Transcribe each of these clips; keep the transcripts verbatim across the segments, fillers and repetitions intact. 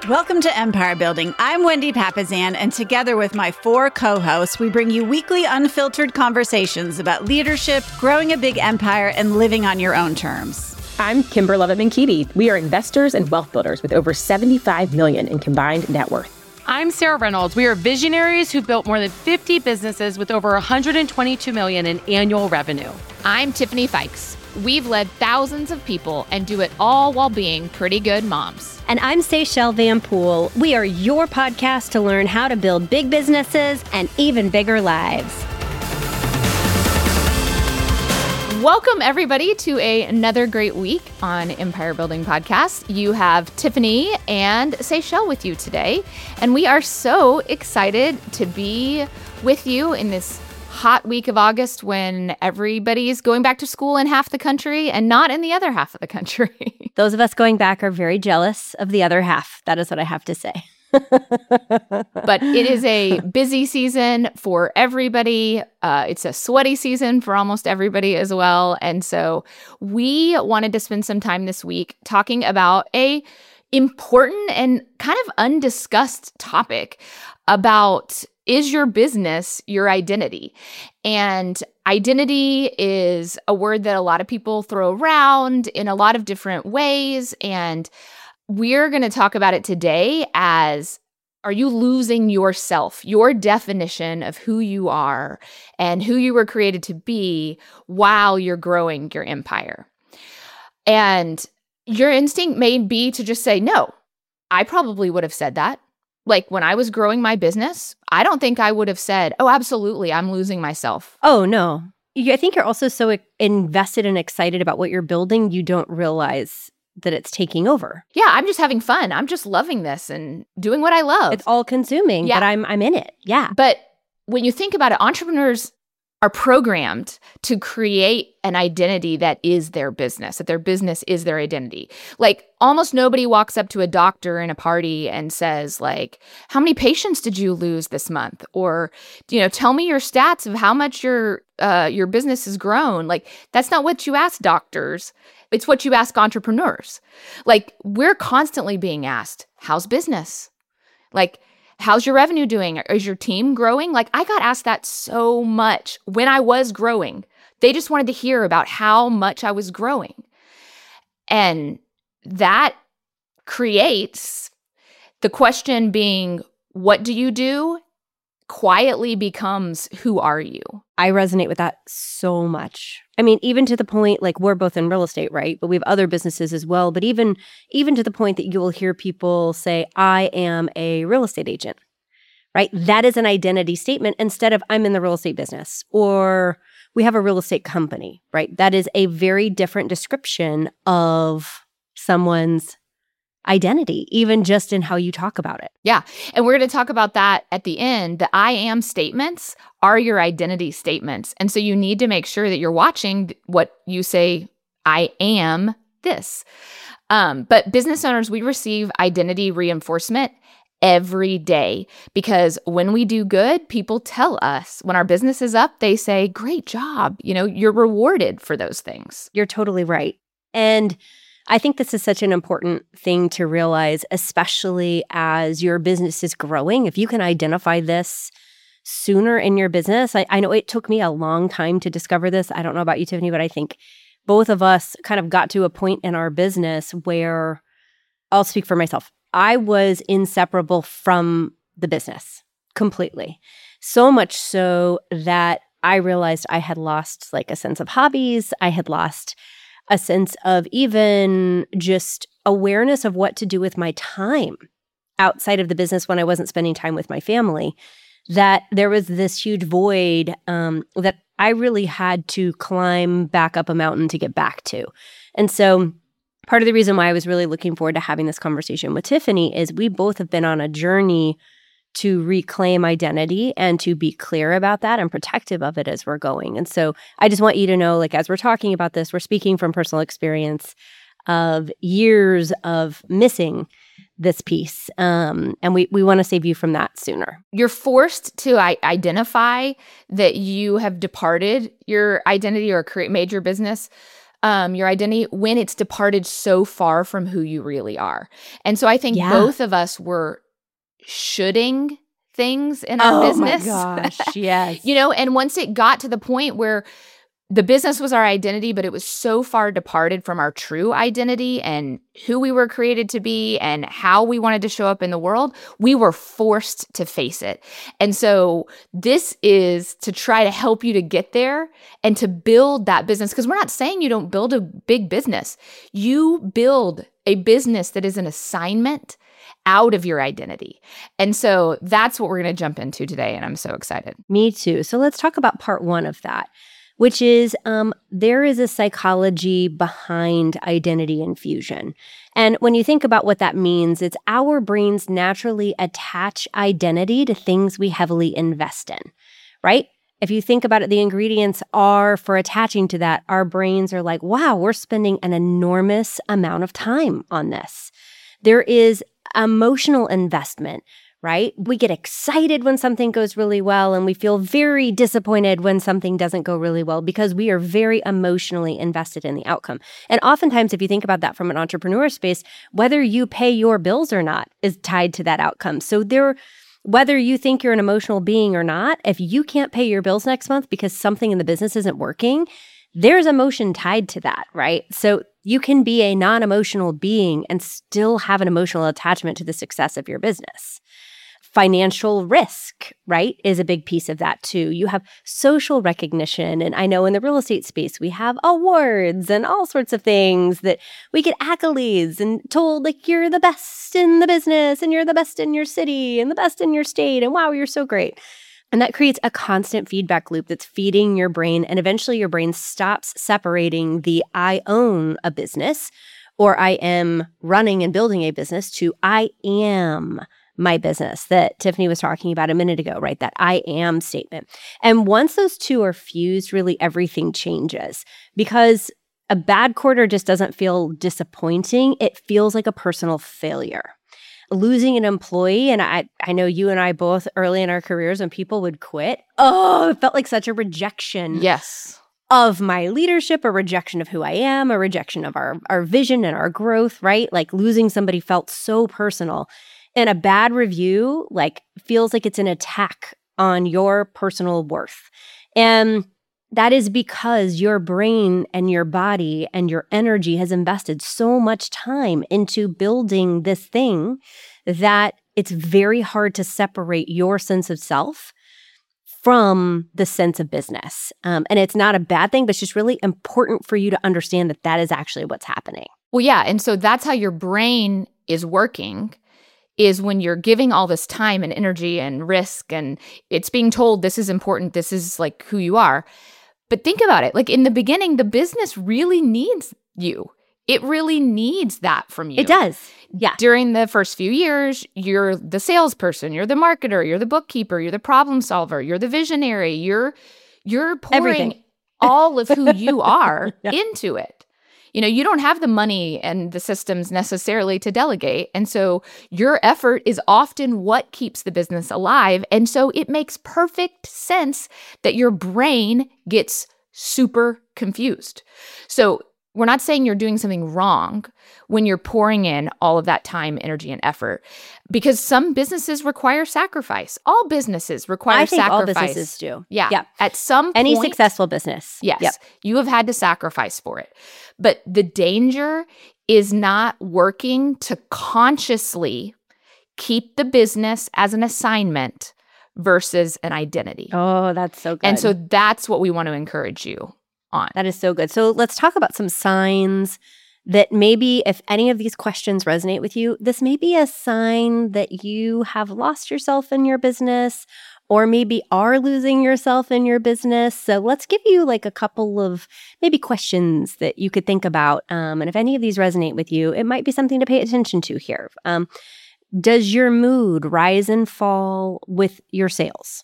Welcome to Empire Building. I'm Wendy Papasan, and together with my four co-hosts, we bring you weekly unfiltered conversations about leadership, growing a big empire, and living on your own terms. I'm Kimber Levitt-McKeedy. We are investors and wealth builders with over seventy-five million dollars in combined net worth. I'm Sarah Reynolds. We are visionaries who've built more than fifty businesses with over one hundred twenty-two million dollars in annual revenue. I'm Tiffany Fikes. We've led thousands of people and do it all while being pretty good moms. And I'm Seychelle Van Poole. We are your podcast to learn how to build big businesses and even bigger lives. Welcome, everybody, to a, another great week on Empire Building Podcast. You have Tiffany and Seychelle with you today, and we are so excited to be with you in this hot week of August when everybody's going back to school in half the country and not in the other half of the country. Those of us going back are very jealous of the other half. That is what I have to say. But it is a busy season for everybody. Uh, it's a sweaty season for almost everybody as well. And so we wanted to spend some time this week talking about a important and kind of undiscussed topic about, is your business your identity? And identity is a word that a lot of people throw around in a lot of different ways. And we're going to talk about it today as, are you losing yourself, your definition of who you are and who you were created to be while you're growing your empire? And your instinct may be to just say, no, I probably would have said that. Like when I was growing my business, I don't think I would have said, oh, absolutely, I'm losing myself. Oh, no. I think you're also so invested and excited about what you're building, you don't realize that it's taking over. Yeah, I'm just having fun. I'm just loving this and doing what I love. It's all consuming, yeah. but I'm I'm in it. Yeah. But when you think about it, entrepreneurs are programmed to create an identity that is their business, that their business is their identity. Like almost nobody walks up to a doctor in a party and says like, how many patients did you lose this month? Or, you know, tell me your stats of how much your uh, your business has grown. Like that's not what you ask doctors. It's what you ask entrepreneurs. Like we're constantly being asked, how's business? Like, how's your revenue doing? Is your team growing? Like I got asked that so much when I was growing. They just wanted to hear about how much I was growing. And that creates the question being, what do you do? Quietly becomes, who are you? I resonate with that so much. I mean, even to the point, like we're both in real estate, right? But we have other businesses as well. But even, even to the point that you will hear people say, I am a real estate agent, right? That is an identity statement instead of I'm in the real estate business or we have a real estate company, right? That is a very different description of someone's identity, even just in how you talk about it. Yeah. And we're going to talk about that at the end. The I am statements are your identity statements. And so you need to make sure that you're watching what you say, I am this. Um, but business owners, we receive identity reinforcement every day because when we do good, people tell us. When our business is up, they say, great job. You know, you're rewarded for those things. You're totally right. And I think this is such an important thing to realize, especially as your business is growing. If you can identify this sooner in your business, I, I know it took me a long time to discover this. I don't know about you, Tiffany, but I think both of us kind of got to a point in our business where, I'll speak for myself, I was inseparable from the business completely. So much so that I realized I had lost like a sense of hobbies. I had lost a sense of even just awareness of what to do with my time outside of the business when I wasn't spending time with my family, that there was this huge void um, that I really had to climb back up a mountain to get back to. And so part of the reason why I was really looking forward to having this conversation with Tiffany is we both have been on a journey to reclaim identity and to be clear about that and protective of it as we're going. And so I just want you to know, like, as we're talking about this, we're speaking from personal experience of years of missing this piece. Um, and we, we want to save you from that sooner. You're forced to I- identify that you have departed your identity or create, made your business um, your identity when it's departed so far from who you really are. And so I think Yeah. both of us were shoulding things in our Oh business. my gosh, yes. You know, and once it got to the point where the business was our identity, but it was so far departed from our true identity and who we were created to be and how we wanted to show up in the world, we were forced to face it. And so this is to try to help you to get there and to build that business. Because we're not saying you don't build a big business. You build a business that is an assignment out of your identity. And so that's what we're going to jump into today. And I'm so excited. Me too. So let's talk about part one of that, which is um, there is a psychology behind identity infusion. And when you think about what that means, it's our brains naturally attach identity to things we heavily invest in, right? If you think about it, the ingredients are for attaching to that. Our brains are like, wow, we're spending an enormous amount of time on this. There is emotional investment, right? We get excited when something goes really well, and we feel very disappointed when something doesn't go really well because we are very emotionally invested in the outcome. And oftentimes, if you think about that from an entrepreneur space, whether you pay your bills or not is tied to that outcome. So there, whether you think you're an emotional being or not, if you can't pay your bills next month because something in the business isn't working, there's emotion tied to that, right? So you can be a non-emotional being and still have an emotional attachment to the success of your business. Financial risk, right, is a big piece of that too. You have social recognition. And I know in the real estate space, we have awards and all sorts of things that we get accolades and told like you're the best in the business and you're the best in your city and the best in your state. And wow, you're so great. And that creates a constant feedback loop that's feeding your brain. And eventually your brain stops separating the I own a business or I am running and building a business to I am my business that Tiffany was talking about a minute ago, right? That I am statement. And once those two are fused, really everything changes because a bad quarter just doesn't feel disappointing. It feels like a personal failure. Losing an employee, and I, I know you and I both early in our careers when people would quit, oh, it felt like such a rejection. Yes. Of my leadership, a rejection of who I am, a rejection of our, our vision and our growth, right? Like losing somebody felt so personal. And a bad review, like, feels like it's an attack on your personal worth. And that is because your brain and your body and your energy has invested so much time into building this thing that it's very hard to separate your sense of self from the sense of business. Um, and it's not a bad thing, but it's just really important for you to understand that that is actually what's happening. Well, yeah. And so that's how your brain is working, is when you're giving all this time and energy and risk and it's being told this is important, this is like who you are. But think about it. Like in the beginning, the business really needs you. It really needs that from you. It does. Yeah. During the first few years, you're the salesperson, you're the marketer, you're the bookkeeper, you're the problem solver, you're the visionary, you're you're pouring Everything. all of who you are Yeah. into it. You know, you don't have the money and the systems necessarily to delegate. And so your effort is often what keeps the business alive. And so it makes perfect sense that your brain gets super confused. So we're not saying you're doing something wrong when you're pouring in all of that time, energy, and effort, because some businesses require sacrifice. All businesses require I think sacrifice. all businesses do. Yeah. Yeah. At some Any point, successful business. yes, Yep. you have had to sacrifice for it. But the danger is not working to consciously keep the business as an assignment versus an identity. Oh, that's so good. And so that's what we want to encourage you on. That is so good. So let's talk about some signs that maybe if any of these questions resonate with you, this may be a sign that you have lost yourself in your business or maybe are losing yourself in your business. So let's give you like a couple of maybe questions that you could think about. Um, and if any of these resonate with you, it might be something to pay attention to here. Um, does your mood rise and fall with your sales?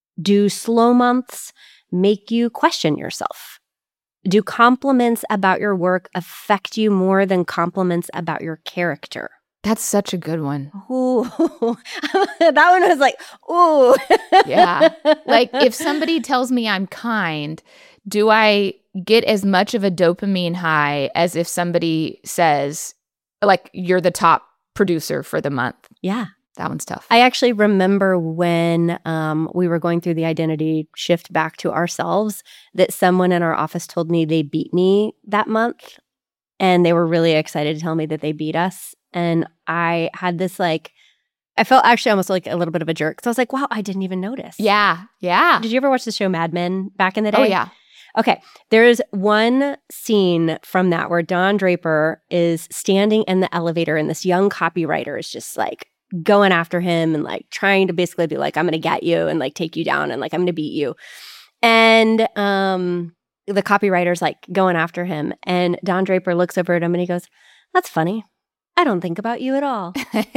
Do slow months make you question yourself? Do compliments about your work affect you more than compliments about your character? That's such a good one. Ooh, that one was like, ooh. Yeah. Like if somebody tells me I'm kind, do I get as much of a dopamine high as if somebody says, like, you're the top producer for the month? Yeah. That one's tough. I actually remember when um, we were going through the identity shift back to ourselves that someone in our office told me they beat me that month. And they were really excited to tell me that they beat us. And I had this like, I felt actually almost like a little bit of a jerk. So I was like, wow, I didn't even notice. Yeah. Yeah. Did you ever watch the show Mad Men back in the day? Oh, yeah. Okay. There's one scene from that where Don Draper is standing in the elevator and this young copywriter is just like going after him and like trying to basically be like, I'm going to get you and like take you down and like, I'm going to beat you. And um, the copywriter's like going after him. And Don Draper looks over at him and he goes, that's funny. I don't think about you at all.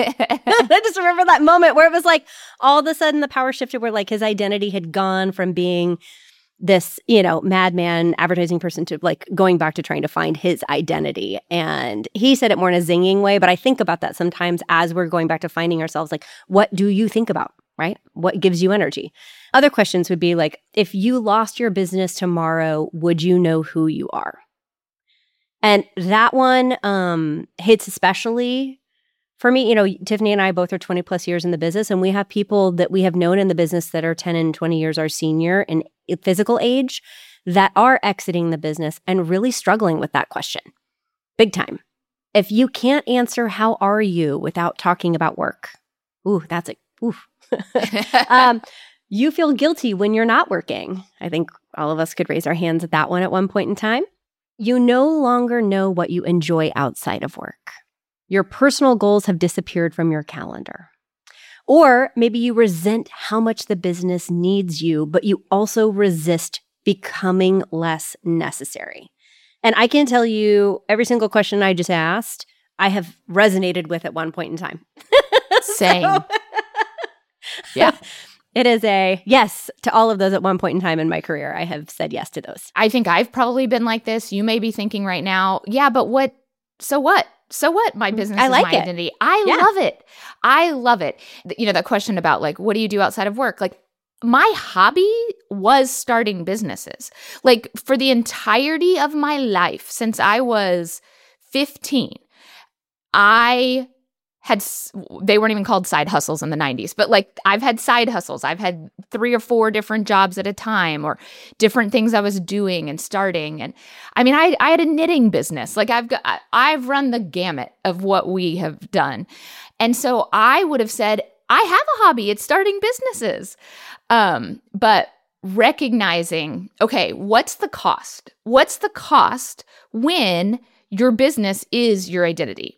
I just remember that moment where it was like all of a sudden the power shifted where like his identity had gone from being this, you know, madman advertising person to like going back to trying to find his identity. And he said it more in a zinging way, but I think about that sometimes as we're going back to finding ourselves, like, what do you think about, right? What gives you energy? Other questions would be like, if you lost your business tomorrow, would you know who you are? And that one um, hits especially for me. You know, Tiffany and I both are twenty plus years in the business, and we have people that we have known in the business that are ten and twenty years our senior in physical age that are exiting the business and really struggling with that question. Big time. If you can't answer how are you without talking about work, ooh, that's a, ooh. um, you feel guilty when you're not working. I think all of us could raise our hands at that one at one point in time. You no longer know what you enjoy outside of work. Your personal goals have disappeared from your calendar. Or maybe you resent how much the business needs you, but you also resist becoming less necessary. And I can tell you every single question I just asked, I have resonated with at one point in time. Same. So, yeah. It is a yes to all of those at one point in time in my career. I have said yes to those. I think I've probably been like this. You may be thinking right now, yeah, but what, so what? So what? My business I is like my it. identity. I Yeah. love it. I love it. You know, that question about like, what do you do outside of work? Like, my hobby was starting businesses. Like, for the entirety of my life, since I was fifteen, I had, they weren't even called side hustles in the nineties, but like I've had side hustles. I've had three or four different jobs at a time or different things I was doing and starting. And I mean, I, I had a knitting business. Like I've got, I've run the gamut of what we have done. And so I would have said, I have a hobby. It's starting businesses. Um, but recognizing, okay, what's the cost? What's the cost when your business is your identity?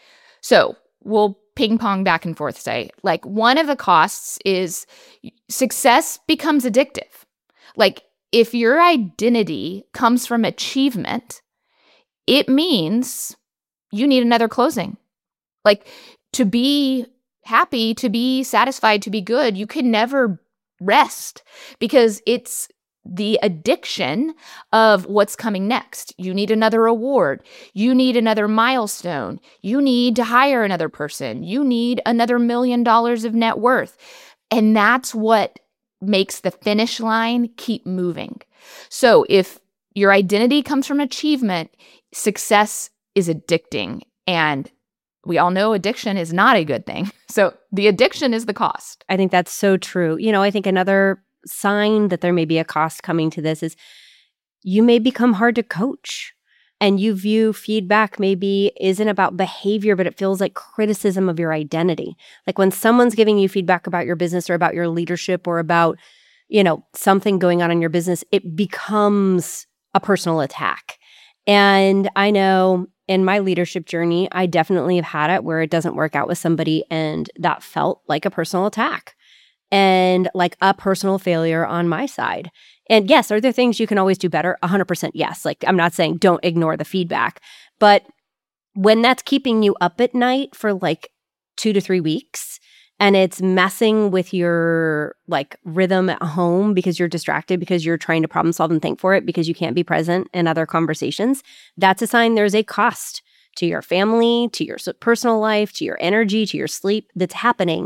So we'll ping pong back and forth, say, like, one of the costs is success becomes addictive. Like, if your identity comes from achievement, it means you need another closing. Like, to be happy, to be satisfied, to be good, you can never rest because it's the addiction of what's coming next. You need another award. You need another milestone. You need to hire another person. You need another million dollars of net worth. And that's what makes the finish line keep moving. So if your identity comes from achievement, success is addicting. And we all know addiction is not a good thing. So the addiction is the cost. I think that's so true. You know, I think another sign that there may be a cost coming to this is you may become hard to coach and you view feedback maybe isn't about behavior, but it feels like criticism of your identity. Like when someone's giving you feedback about your business or about your leadership or about, you know, something going on in your business, it becomes a personal attack. And I know in my leadership journey, I definitely have had it where it doesn't work out with somebody and that felt like a personal attack. And like a personal failure on my side. And yes, are there things you can always do better? one hundred percent yes. Like I'm not saying don't ignore the feedback. But when that's keeping you up at night for like two to three weeks and it's messing with your like rhythm at home because you're distracted, because you're trying to problem solve and think for it, because you can't be present in other conversations, that's a sign there's a cost to your family, to your personal life, to your energy, to your sleep that's happening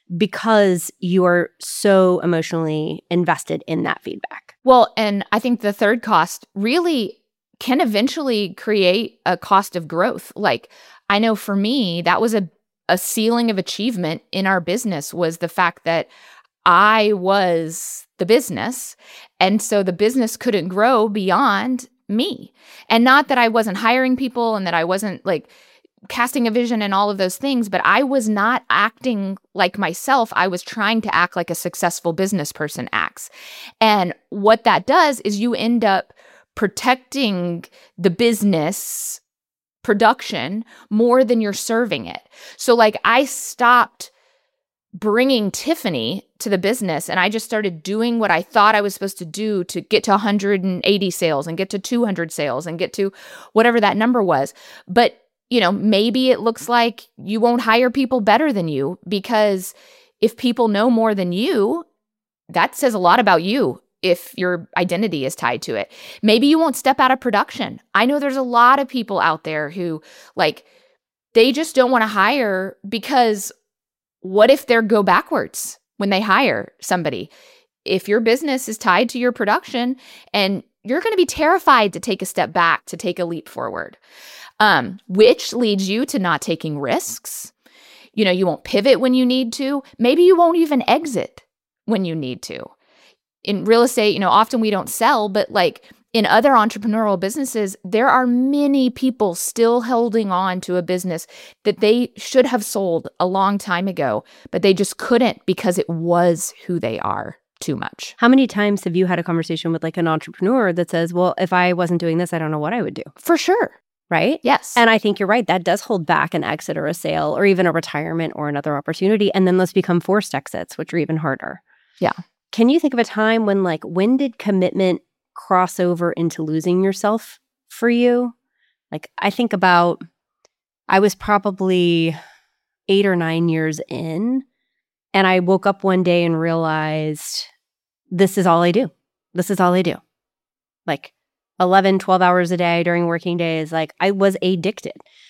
because you are so emotionally invested in that feedback. Well, and I think the third cost really can eventually create a cost of growth. Like, I know for me, that was a, a ceiling of achievement in our business, was the fact that I was the business. And so the business couldn't grow beyond me. And not that I wasn't hiring people and that I wasn't like casting a vision and all of those things, but I was not acting like myself. I was trying to act like a successful business person acts. And what that does is you end up protecting the business production more than you're serving it. So like I stopped bringing Tiffany to the business and I just started doing what I thought I was supposed to do to get to one hundred eighty sales and get to two hundred sales and get to whatever that number was. But, you know, maybe it looks like you won't hire people better than you, because if people know more than you, that says a lot about you if your identity is tied to it. Maybe you won't step out of production. I know there's a lot of people out there who like, they just don't want to hire because what if they go backwards when they hire somebody? If your business is tied to your production, and you're going to be terrified to take a step back, to take a leap forward, um, which leads you to not taking risks. You know, you won't pivot when you need to. Maybe you won't even exit when you need to. In real estate, you know, often we don't sell, but like in other entrepreneurial businesses, there are many people still holding on to a business that they should have sold a long time ago, but they just couldn't because it was who they are too much. How many times have you had a conversation with like an entrepreneur that says, well, if I wasn't doing this, I don't know what I would do? For sure. Right? Yes. And I think you're right. That does hold back an exit or a sale or even a retirement or another opportunity. And then those become forced exits, which are even harder. Yeah. Can you think of a time when like, when did commitment cross over into losing yourself for you? Like, I think about, I was probably eight or nine years in, and I woke up one day and realized this is all I do. This is all I do. Like eleven, twelve hours a day during working days. Like I was addicted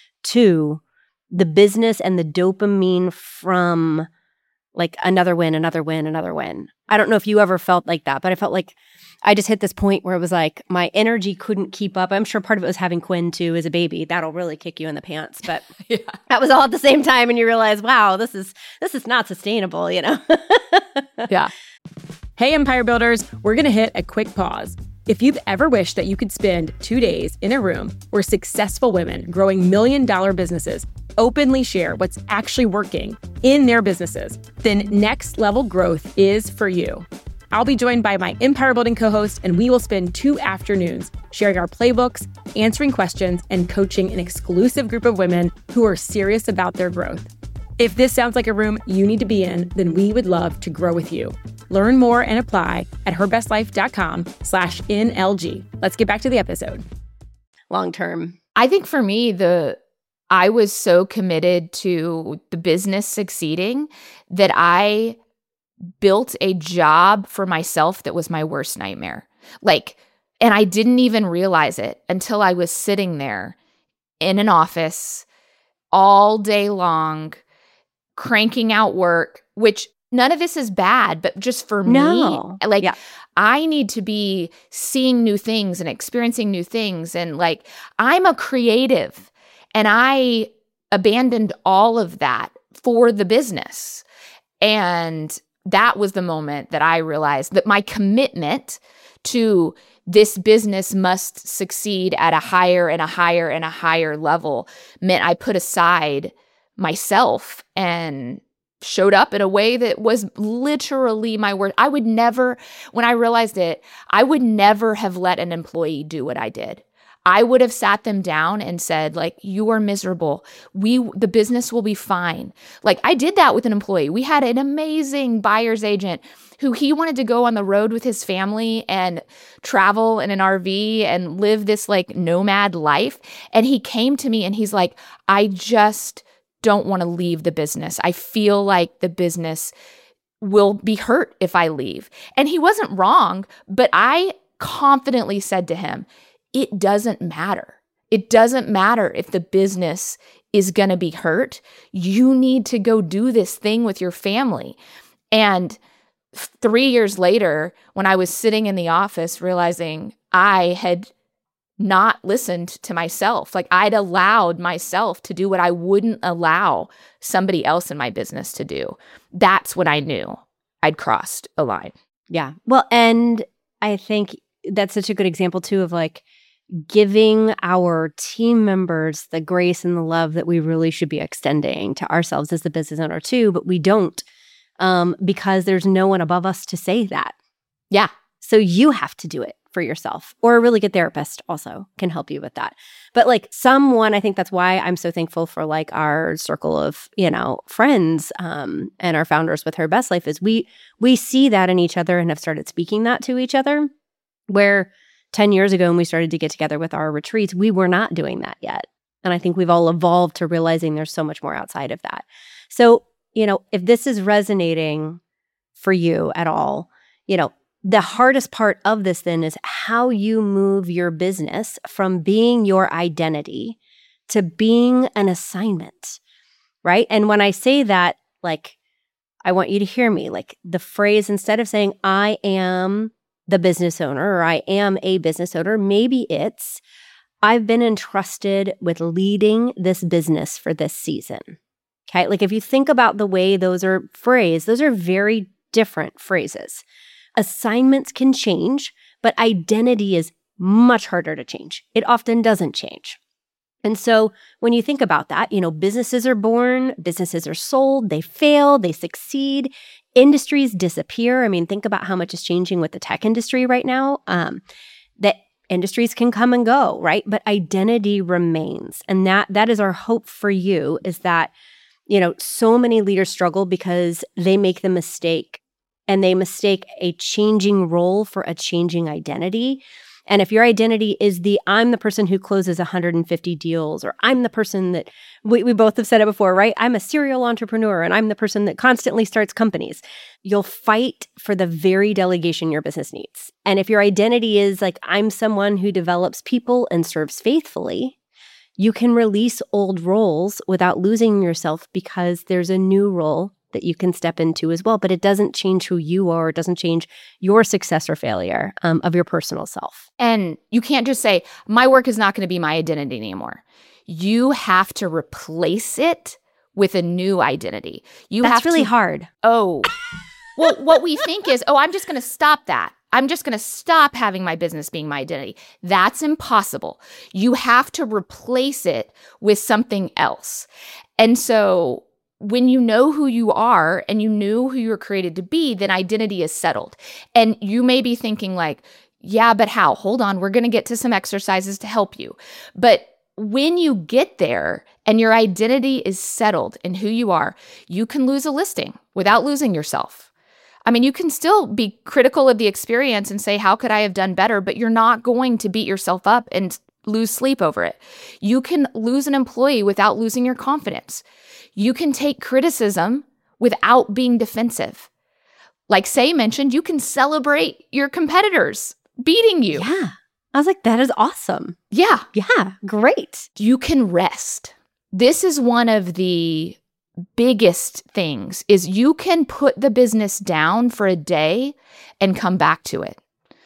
to the business and the dopamine from like another win, another win, another win. I don't know if you ever felt like that, but I felt like I just hit this point where it was like my energy couldn't keep up. I'm sure part of it was having Quinn too as a baby. That'll really kick you in the pants. But yeah. That was all at the same time, and you realize, wow, this is this is not sustainable, you know? Yeah. Hey, Empire Builders, we're going to hit a quick pause. If you've ever wished that you could spend two days in a room where successful women growing million dollar businesses openly share what's actually working in their businesses, then Next Level Growth is for you. I'll be joined by my Empire Building co-host, and we will spend two afternoons sharing our playbooks, answering questions, and coaching an exclusive group of women who are serious about their growth. If this sounds like a room you need to be in, then we would love to grow with you. Learn more and apply at herbestlife.com slash NLG. Let's get back to the episode. Long term. I think for me, the I was so committed to the business succeeding that I built a job for myself that was my worst nightmare. Like, and I didn't even realize it until I was sitting there in an office all day long, cranking out work, which none of this is bad, but just for no. me, like yeah. I need to be seeing new things and experiencing new things. And like, I'm a creative, and I abandoned all of that for the business. And that was the moment that I realized that my commitment to this business must succeed at a higher and a higher and a higher level meant I put aside myself and showed up in a way that was literally my word. I would never, when I realized it, I would never have let an employee do what I did. I would have sat them down and said, like, you are miserable. We, the business will be fine. Like, I did that with an employee. We had an amazing buyer's agent who he wanted to go on the road with his family and travel in an R V and live this like nomad life. And he came to me and he's like, I just don't want to leave the business. I feel like the business will be hurt if I leave. And he wasn't wrong, but I confidently said to him, it doesn't matter. It doesn't matter if the business is going to be hurt. You need to go do this thing with your family. And three years later, when I was sitting in the office realizing I had not listened to myself, like I'd allowed myself to do what I wouldn't allow somebody else in my business to do, that's when I knew I'd crossed a line. Yeah. Well, and I think that's such a good example too of like giving our team members the grace and the love that we really should be extending to ourselves as the business owner too, but we don't um, because there's no one above us to say that. Yeah. So you have to do it for yourself, or a really good therapist also can help you with that. But like someone, I think that's why I'm so thankful for like our circle of, you know, friends um, and our founders with Her Best Life is we we see that in each other and have started speaking that to each other, where ten years ago when we started to get together with our retreats, we were not doing that yet. And I think we've all evolved to realizing there's so much more outside of that. So, you know, if this is resonating for you at all, you know, the hardest part of this then is how you move your business from being your identity to being an assignment, right? And when I say that, like, I want you to hear me, like the phrase, instead of saying, I am the business owner or I am a business owner, maybe it's, I've been entrusted with leading this business for this season. Okay. Like if you think about the way those are phrased, those are very different phrases. Assignments can change, but identity is much harder to change. It often doesn't change. And so when you think about that, you know, businesses are born, businesses are sold, they fail, they succeed, industries disappear. I mean, think about how much is changing with the tech industry right now. Um, that industries can come and go, right? But identity remains. And that that is our hope for you, is that, you know, so many leaders struggle because they make the mistake and they mistake a changing role for a changing identity. And if your identity is the, I'm the person who closes one hundred fifty deals, or I'm the person that, we, we both have said it before, right? I'm a serial entrepreneur and I'm the person that constantly starts companies. You'll fight for the very delegation your business needs. And if your identity is like, I'm someone who develops people and serves faithfully, you can release old roles without losing yourself because there's a new role that you can step into as well. But it doesn't change who you are. It doesn't change your success or failure um, of your personal self. And you can't just say, my work is not going to be my identity anymore. You have to replace it with a new identity. You That's have really to, hard. Oh, well, what we think is, oh, I'm just going to stop that. I'm just going to stop having my business being my identity. That's impossible. You have to replace it with something else. And so when you know who you are and you knew who you were created to be, then identity is settled. And you may be thinking like, yeah, but how? Hold on, we're going to get to some exercises to help you. But when you get there and your identity is settled in who you are, you can lose a listing without losing yourself. I mean, you can still be critical of the experience and say, how could I have done better? But you're not going to beat yourself up and lose sleep over it. You can lose an employee without losing your confidence. You can take criticism without being defensive. Like Say mentioned, you can celebrate your competitors beating you. Yeah. I was like, that is awesome. Yeah. Yeah. Great. You can rest. This is one of the biggest things, is you can put the business down for a day and come back to it.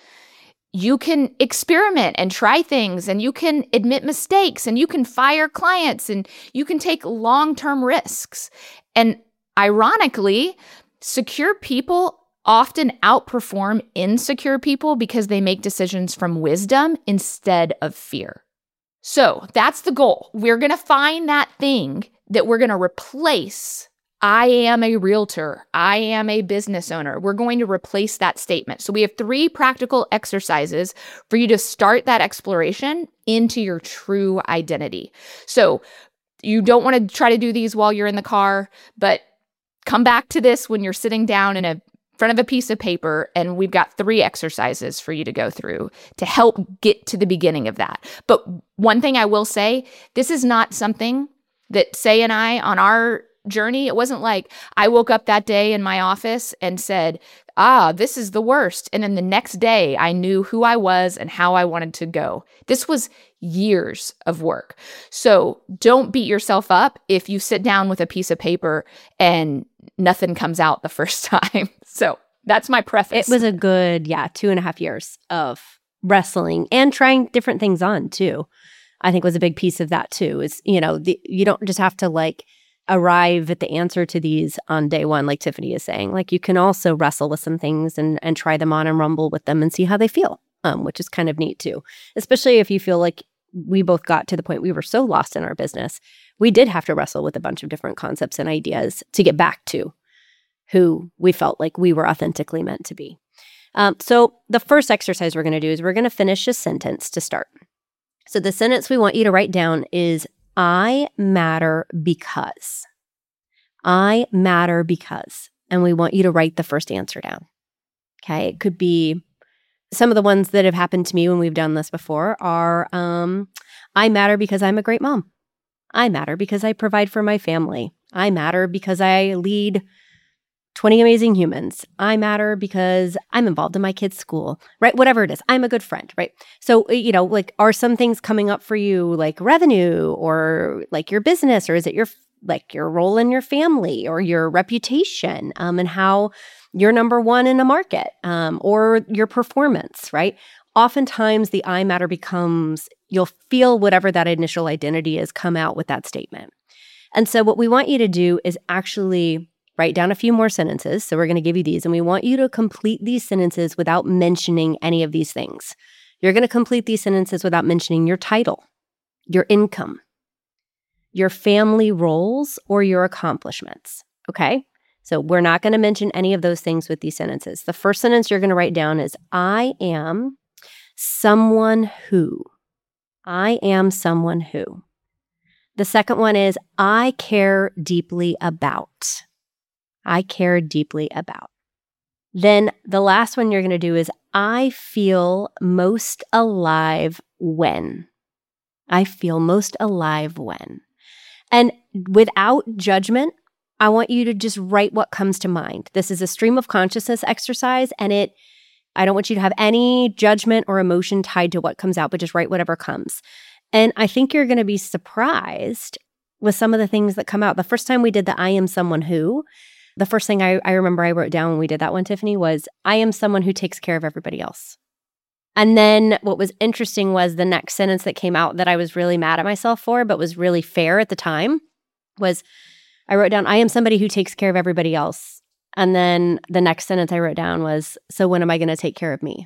You can experiment and try things, and you can admit mistakes, and you can fire clients, and you can take long-term risks. And ironically, secure people often outperform insecure people because they make decisions from wisdom instead of fear. So that's the goal. We're going to find that thing that we're going to replace. I am a realtor. I am a business owner. We're going to replace that statement. So we have three practical exercises for you to start that exploration into your true identity. So you don't want to try to do these while you're in the car, but come back to this when you're sitting down in a front of a piece of paper, and we've got three exercises for you to go through to help get to the beginning of that. But one thing I will say, this is not something that Say and I on our journey, it wasn't like I woke up that day in my office and said, ah, this is the worst. And then the next day I knew who I was and how I wanted to go. This was years of work. So don't beat yourself up if you sit down with a piece of paper and nothing comes out the first time. So that's my preface. It was a good, yeah, two and a half years of wrestling and trying different things on too. I think was a big piece of that too, is, you know, the, you don't just have to like arrive at the answer to these on day one, like Tiffany is saying. Like you can also wrestle with some things and and try them on and rumble with them and see how they feel, um, which is kind of neat too. Especially if you feel like we both got to the point we were so lost in our business. We did have to wrestle with a bunch of different concepts and ideas to get back to who we felt like we were authentically meant to be. Um, so the first exercise we're going to do is we're going to finish a sentence to start. So the sentence we want you to write down is, I matter because. I matter because. And we want you to write the first answer down. Okay? It could be some of the ones that have happened to me when we've done this before are, um, I matter because I'm a great mom. I matter because I provide for my family. I matter because I lead twenty amazing humans. I matter because I'm involved in my kids' school, right? Whatever it is, I'm a good friend, right? So, you know, like, are some things coming up for you like revenue or like your business, or is it your, like your role in your family or your reputation, um, and how you're number one in a market, um, or your performance, right? Oftentimes the I matter becomes, you'll feel whatever that initial identity is come out with that statement. And so what we want you to do is actually write down a few more sentences. So we're going to give you these, and we want you to complete these sentences without mentioning any of these things. You're going to complete these sentences without mentioning your title, your income, your family roles, or your accomplishments, okay? So we're not going to mention any of those things with these sentences. The first sentence you're going to write down is, I am someone who. I am someone who. The second one is, I care deeply about. I care deeply about. Then the last one you're going to do is, I feel most alive when. I feel most alive when. And without judgment, I want you to just write what comes to mind. This is a stream of consciousness exercise, and it, I don't want you to have any judgment or emotion tied to what comes out, but just write whatever comes. And I think you're going to be surprised with some of the things that come out. The first time we did the I am someone who, the first thing I, I remember I wrote down when we did that one, Tiffany, was, I am someone who takes care of everybody else. And then what was interesting was the next sentence that came out that I was really mad at myself for, but was really fair at the time, was I wrote down, I am somebody who takes care of everybody else. And then the next sentence I wrote down was, so when am I going to take care of me?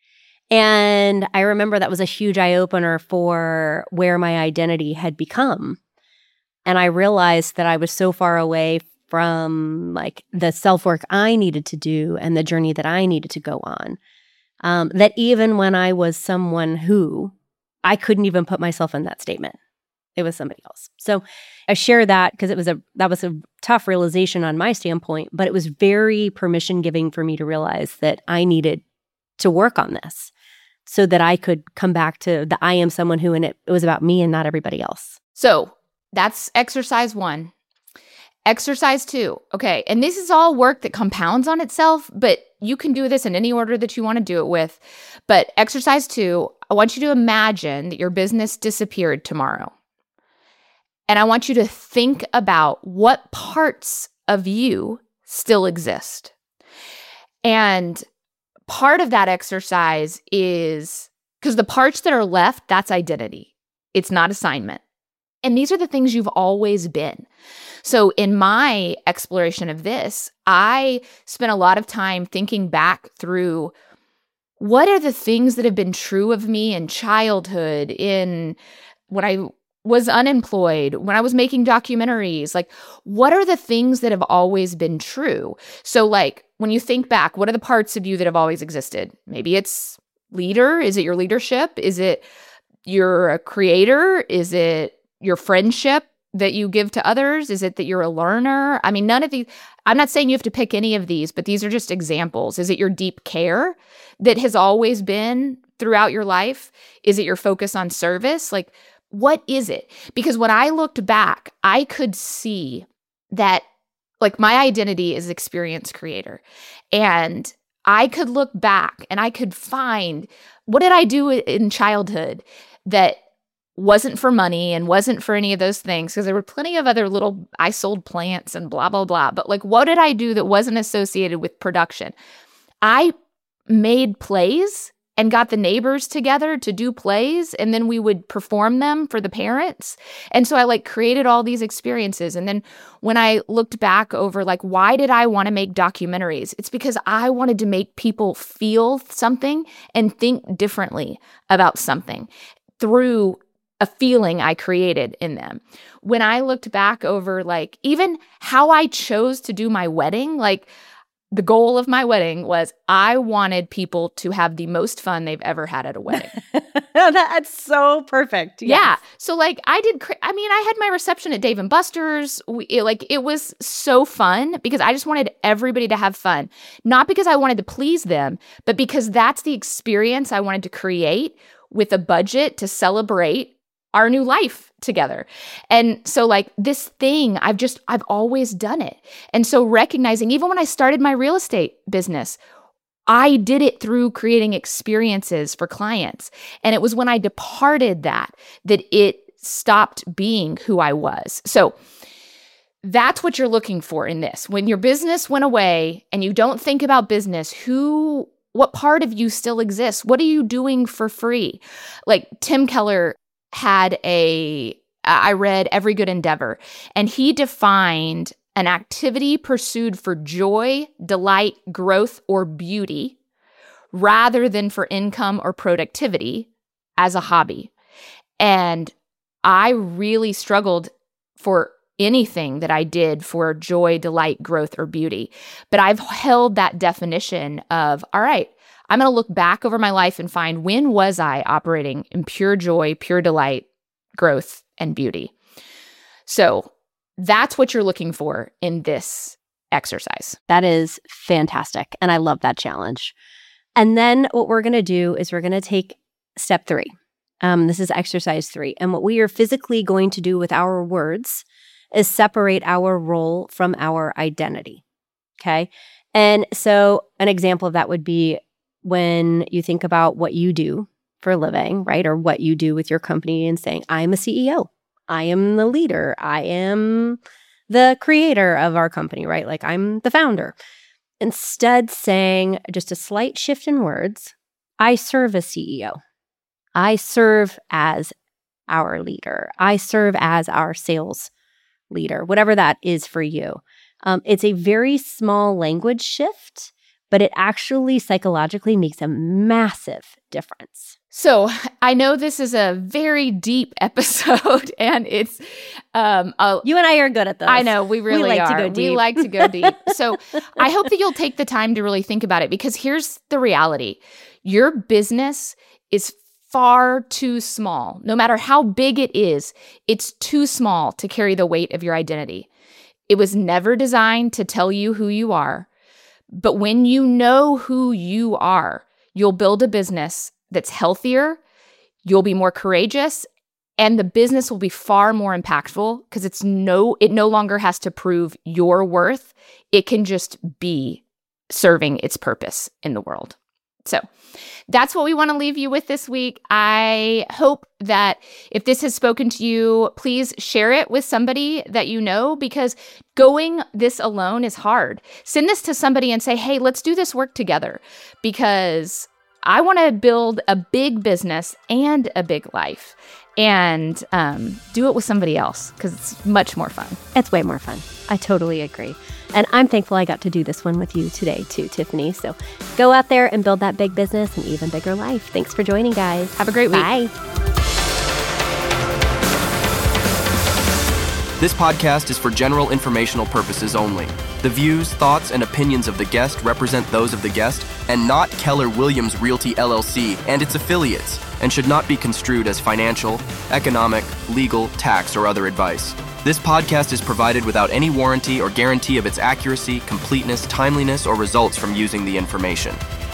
And I remember that was a huge eye-opener for where my identity had become. And I realized that I was so far away from like the self-work I needed to do and the journey that I needed to go on, um, that even when I was someone who, I couldn't even put myself in that statement. It was somebody else. So I share that because it was a that was a tough realization on my standpoint, but it was very permission giving for me to realize that I needed to work on this so that I could come back to the I am someone who, and it, it was about me and not everybody else. So that's exercise one. Exercise two. Okay. And this is all work that compounds on itself, but you can do this in any order that you want to do it with. But exercise two, I want you to imagine that your business disappeared tomorrow. And I want you to think about what parts of you still exist. And part of that exercise is, because the parts that are left, that's identity. It's not assignment. And these are the things you've always been. So in my exploration of this, I spent a lot of time thinking back through what are the things that have been true of me in childhood, in when I was unemployed, when I was making documentaries, like what are the things that have always been true? So like when you think back, what are the parts of you that have always existed? Maybe it's leader. Is it your leadership? Is it you're a creator? Is it your friendship that you give to others? Is it that you're a learner? I mean, none of these, I'm not saying you have to pick any of these, but these are just examples. Is it your deep care that has always been throughout your life? Is it your focus on service? Like, what is it? Because when I looked back, I could see that like my identity is experience creator. And I could look back and I could find, what did I do in childhood that wasn't for money and wasn't for any of those things? Because there were plenty of other little, I sold plants and blah, blah, blah. But like, what did I do that wasn't associated with production? I made plays and got the neighbors together to do plays, and then we would perform them for the parents. And so I like created all these experiences. And then when I looked back over like, why did I want to make documentaries? It's because I wanted to make people feel something and think differently about something through a feeling I created in them. When I looked back over like even how I chose to do my wedding, like the goal of my wedding was I wanted people to have the most fun they've ever had at a wedding. That's so perfect. Yes. Yeah. So like I did, cra- I mean, I had my reception at Dave and Buster's. We, it, like it was so fun because I just wanted everybody to have fun. Not because I wanted to please them, but because that's the experience I wanted to create with a budget to celebrate our new life together. And so like this thing, I've just, I've always done it. And so recognizing, even when I started my real estate business, I did it through creating experiences for clients. And it was when I departed that, that it stopped being who I was. So that's what you're looking for in this. When your business went away and you don't think about business, who, what part of you still exists? What are you doing for free? Like Tim Keller had a, I read Every Good Endeavor, and he defined an activity pursued for joy, delight, growth, or beauty, rather than for income or productivity as a hobby. And I really struggled for anything that I did for joy, delight, growth, or beauty. But I've held that definition of, all right, I'm going to look back over my life and find when was I operating in pure joy, pure delight, growth, and beauty. So that's what you're looking for in this exercise. That is fantastic. And I love that challenge. And then what we're going to do is we're going to take step three. Um, this is exercise three. And what we are physically going to do with our words is separate our role from our identity. Okay. And so an example of that would be when you think about what you do for a living, right? Or what you do with your company and saying, I'm a C E O. I am the leader. I am the creator of our company, right? Like I'm the founder. Instead saying just a slight shift in words, I serve as C E O. I serve as our leader. I serve as our sales leader, whatever that is for you. Um, it's a very small language shift, but it actually psychologically makes a massive difference. So I know this is a very deep episode, and it's um, a, you and I are good at those. I know we really we like are. To go deep. We like to go deep. So I hope that you'll take the time to really think about it, because here's the reality: your business is far too small. No matter how big it is, it's too small to carry the weight of your identity. It was never designed to tell you who you are. But when you know who you are, you'll build a business that's healthier, you'll be more courageous, and the business will be far more impactful because it's no, it no longer has to prove your worth. It can just be serving its purpose in the world. So that's what we want to leave you with this week. I hope that if this has spoken to you, please share it with somebody that you know, because going this alone is hard. Send this to somebody and say, hey, let's do this work together, because I want to build a big business and a big life, and um, do it with somebody else because it's much more fun. It's way more fun. I totally agree. And I'm thankful I got to do this one with you today too, Tiffany. So go out there and build that big business and even bigger life. Thanks for joining, guys. Have a great week. Bye. This podcast is for general informational purposes only. The views, thoughts, and opinions of the guest represent those of the guest and not Keller Williams Realty L L C and its affiliates, and should not be construed as financial, economic, legal, tax, or other advice. This podcast is provided without any warranty or guarantee of its accuracy, completeness, timeliness, or results from using the information.